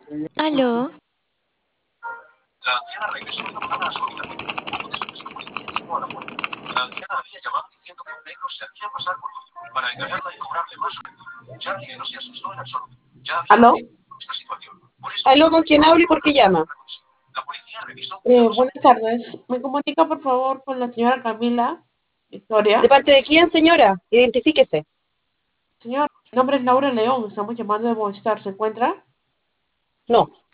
Aló, La anciana regresó enojada a su habitación. Después la policía llegó a la puerta. La anciana había llamado diciendo que un negro se hacía pasar por ella para engañarla y cobrarle más sueldo. Charlie no se asustó en absoluto. Ya había ¿Aló? vivido esta situación. Por eso Aló, estaba ¿con quién hablo y por qué llama? la policía revisó Buenas cuidadosamente. tardes. ¿Me comunica, por favor, con la señora Camila ¿De Victoria? parte de quién, señora? Identifíquese. Señor, mi nombre es Laura León. Estamos llamando de Movistar. ¿Se encuentra? No.